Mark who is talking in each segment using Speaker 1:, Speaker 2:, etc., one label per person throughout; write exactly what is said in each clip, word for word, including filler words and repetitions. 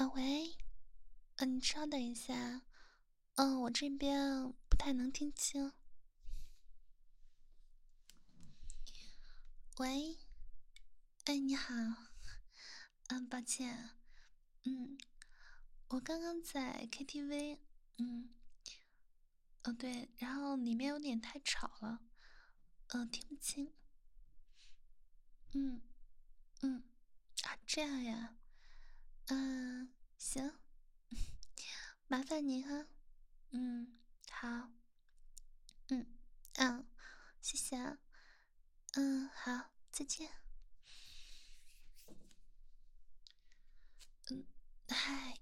Speaker 1: 啊喂，呃，你稍等一下，嗯，我这边不太能听清。喂，哎，你好，嗯，抱歉，嗯，我刚刚在 K T V，嗯，哦对，然后里面有点太吵了，嗯，听不清，嗯嗯，啊，这样呀，嗯，行，麻烦您哈，嗯，好，嗯嗯，谢谢啊，嗯，好，再见，嗯，嗨。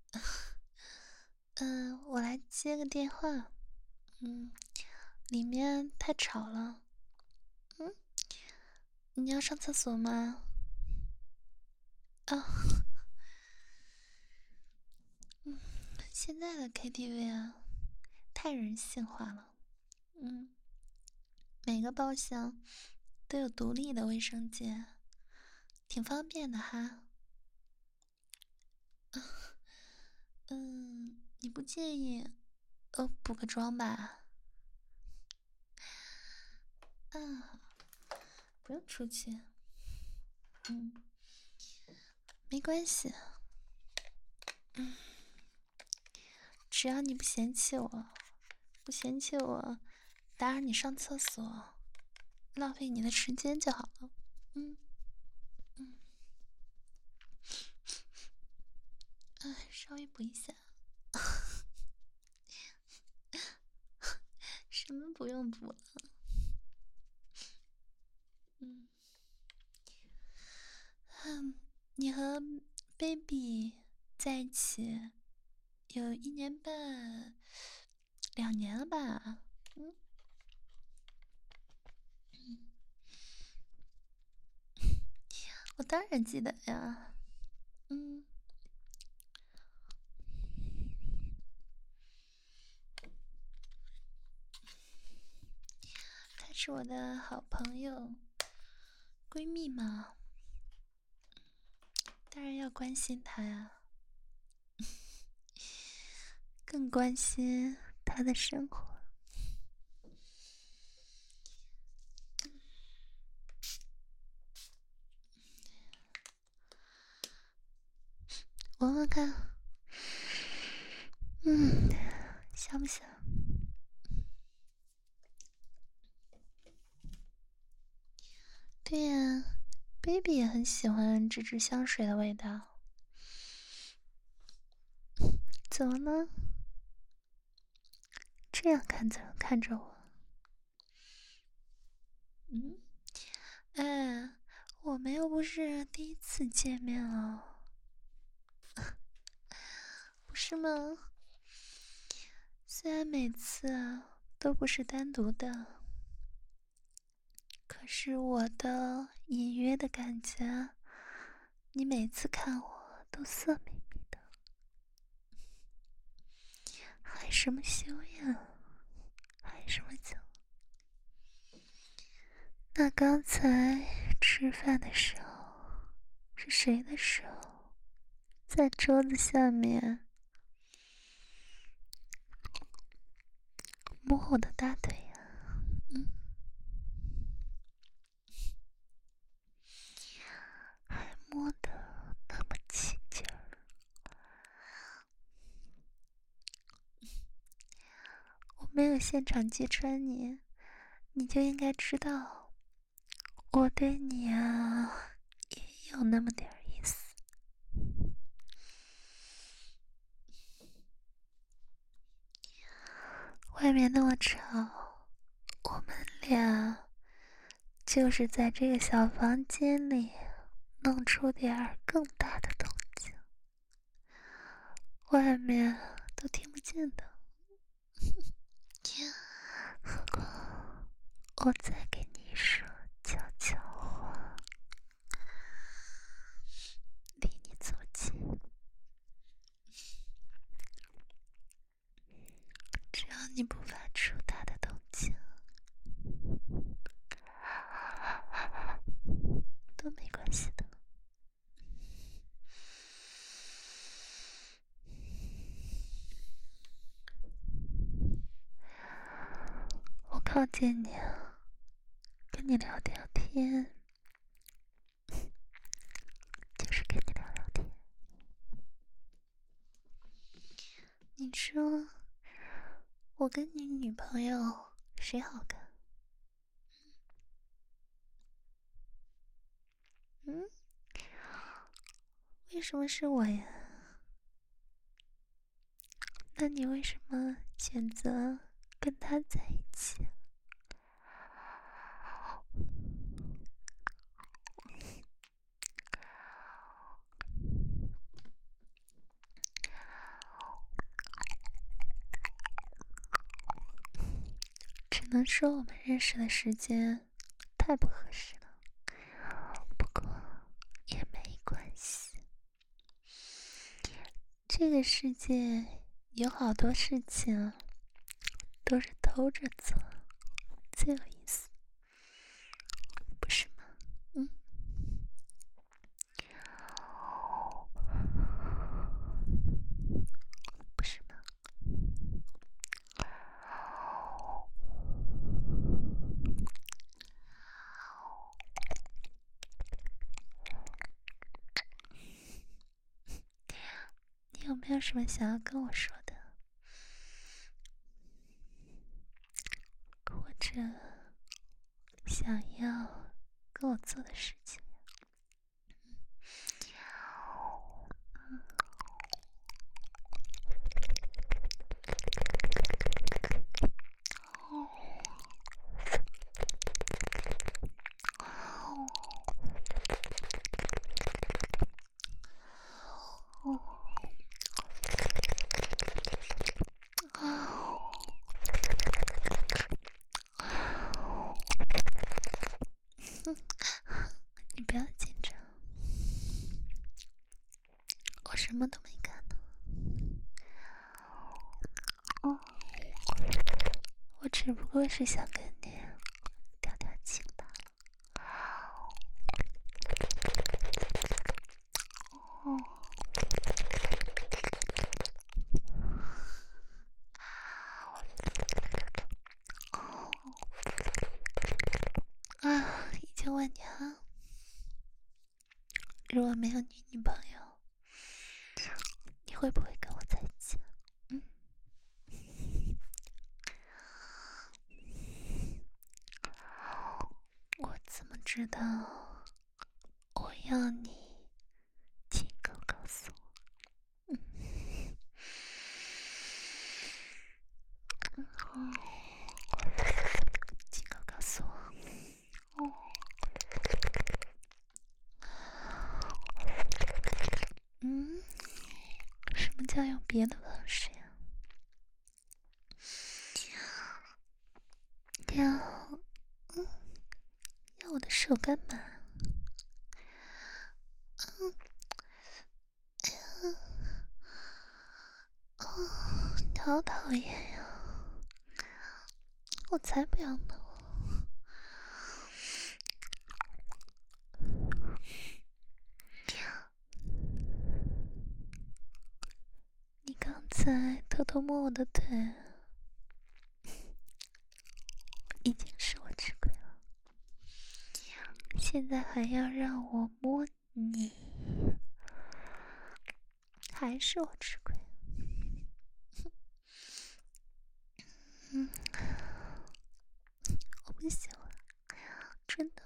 Speaker 1: 嗯，我来接个电话。嗯，里面太吵了。嗯，你要上厕所吗？啊，嗯，现在的 K T V 啊，太人性化了。嗯，每个包厢都有独立的卫生间，挺方便的哈。嗯，你不介意，呃，补个妆吧？啊，不用出去。嗯，没关系。嗯，只要你不嫌弃我，不嫌弃我打扰你上厕所，浪费你的时间就好了。嗯嗯，哎，稍微补一下。什么不用补了？嗯，哼，你和 baby 在一起有一年半、两年了吧？嗯，我当然记得呀。嗯，她是我的好朋友，闺蜜嘛，当然要关心她呀，更关心她的生活。闻闻看，嗯，香不香？对呀，baby 也很喜欢这支香水的味道。怎么了？这样看着看着我？嗯，哎，我们又不是第一次见面了，不是吗？虽然每次都不是单独的，可是我的隐约的感觉，你每次看我都色眯眯的，害什么羞呀？害什么羞？那刚才吃饭的时候，是谁的手在桌子下面摸我的大腿呀？嗯，还摸得那么起劲儿。我没有现场揭穿你，你就应该知道，我对你啊也有那么点儿意思。外面那么吵，我们俩就是在这个小房间里弄出点儿更大的动静，外面都听不见的。何况我在给你说悄悄话，离你走近，只要你不发出大的动静，都没关系的。 靠近你，跟你聊聊天，就是跟你聊聊天。你说我跟你女朋友谁好看？嗯？为什么是我呀？那你为什么选择跟他在一起？只能说我们认识的时间太不合适了，不过也没关系。这个世界有好多事情都是偷着做最有意思，不是吗？嗯，不是吗？你有没有什么想要跟我说的？或者想要跟我做的事情？你不要紧张，我什么都没干呢。哦，我只不过是想跟你调调情罢了。哦，啊，已经问你了，如果没有你女朋友，你会不会跟我在一起？嗯，我怎么知道我要你亲口告诉我？嗯，亲口告诉我。哦，嗯，什么叫用别的方式呀？要，嗯，要我的手干嘛？嗯，哦，你好讨厌呀！我才不要呢！你刚才偷偷摸我的腿，已经是我吃亏了，现在还要让我摸你，还是我吃亏。嗯，我不喜欢，真的。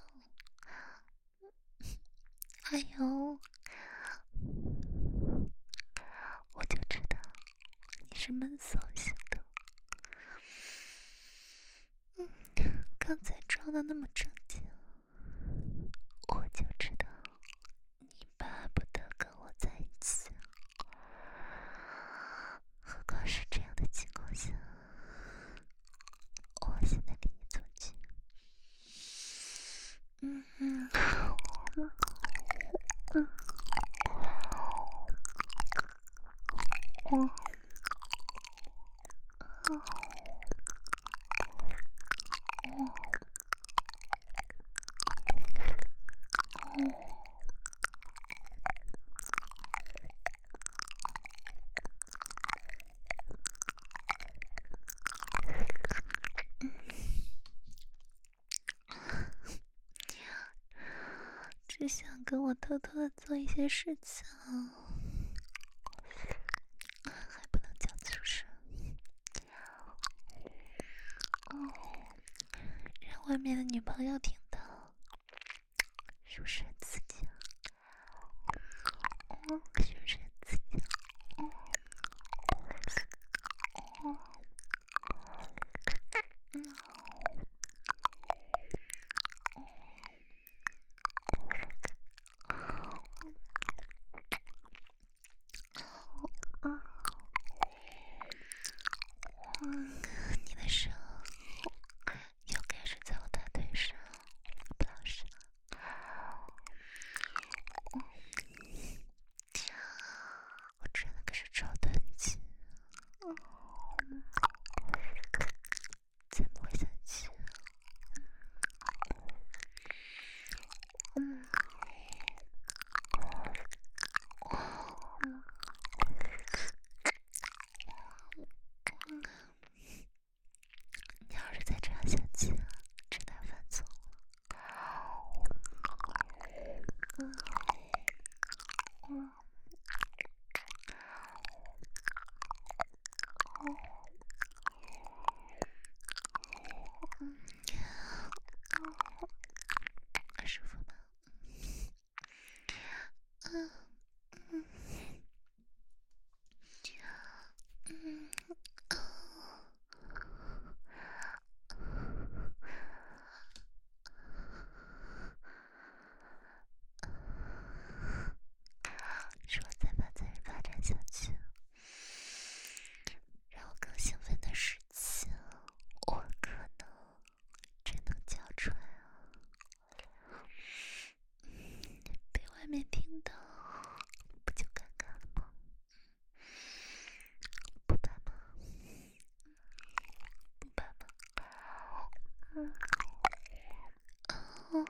Speaker 1: 哎呦，我就知道你是闷骚型的。嗯，刚才装的那么正经，我就知道你巴不得跟我在一起。何况是这样的情况下，我现在离你走近。嗯嗯嗯嗯嗯是想跟我偷偷的做一些事情，还不能讲出声，让外面的女朋友听到，是不是很刺激啊？是不是很刺激啊？你的手又开始在我大腿上，不老实了。我真的可是超短期，才不会生气。嗯。你要是再这样下去，真的要犯错了。嗯嗯嗯，舒服吗？嗯嗯嗯。如果再把这发展下去，让我更兴奋的事情，我可能真能叫出来啊！被外面听到，不就尴尬了吗？不怕吗？不怕吗？嗯。哦。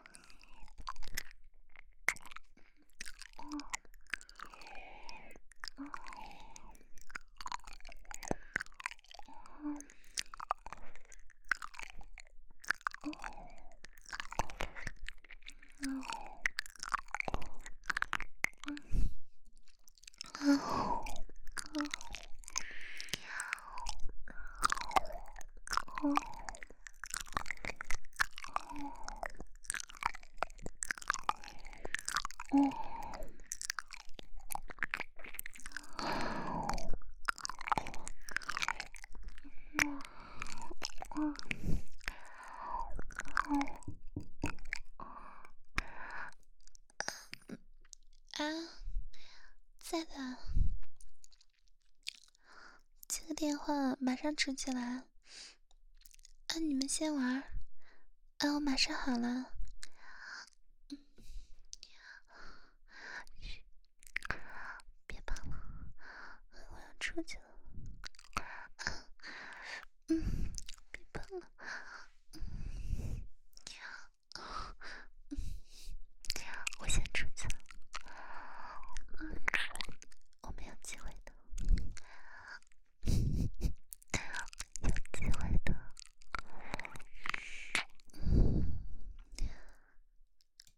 Speaker 1: 啊，在的，接个电话，马上吃起来。啊，你们先玩，啊，我马上好了。嘘，别跑了，我要出去了。